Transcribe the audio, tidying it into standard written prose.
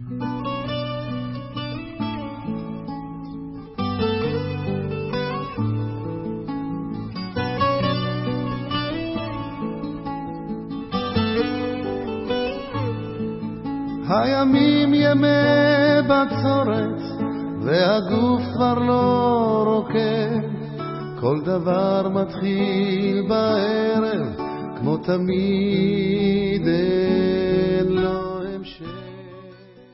הימים ימי בצורת והגוף כבר לא רוקד, כל דבר מתחיל בערב כמו תמיד